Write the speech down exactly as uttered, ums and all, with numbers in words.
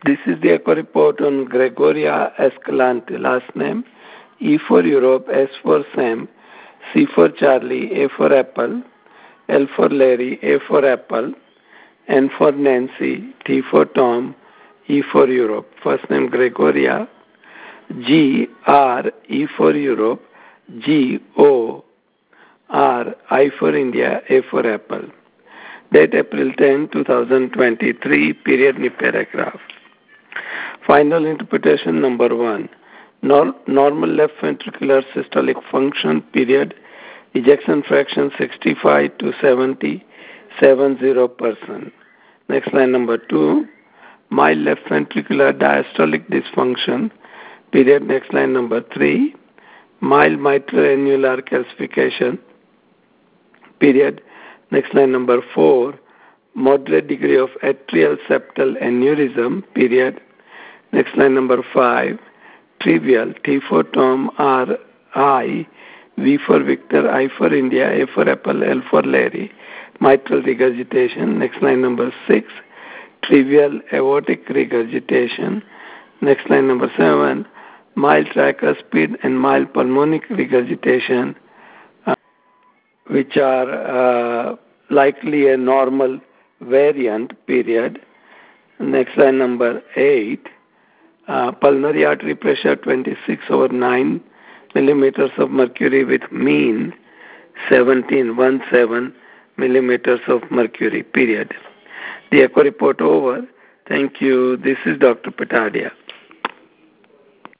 This is the echo report on Gregoria Escalante, last name, E for Europe, S for Sam, C for Charlie, A for Apple, L for Larry, A for Apple, N for Nancy, T for Tom, E for Europe. First name Gregoria, G, R, E for Europe, G, O, R, I for India, A for Apple. Date April tenth, twenty twenty-three, period ni paragraph. Final interpretation number one. Nor- normal left ventricular systolic function, period, ejection fraction sixty-five to seventy, seventy percent. Next line number two. Mild left ventricular diastolic dysfunction, period. Next line number three. Mild mitral annular calcification, period. Next line number four. Moderate degree of atrial septal aneurysm, period. Next line number five. Trivial, T for Tom, R, I, V for Victor, I for India, A for Apple, L for Larry, mitral regurgitation. Next line number six. Trivial aortic regurgitation. Next line number seven. Mild tricuspid and mild pulmonic regurgitation, uh, which are uh, likely a normal variant, period. Next line number eight. Uh, pulmonary artery pressure twenty-six over nine millimeters of mercury with mean seventeen, seventeen millimeters of mercury, period. The echo report over. Thank you. This is Doctor Patadia.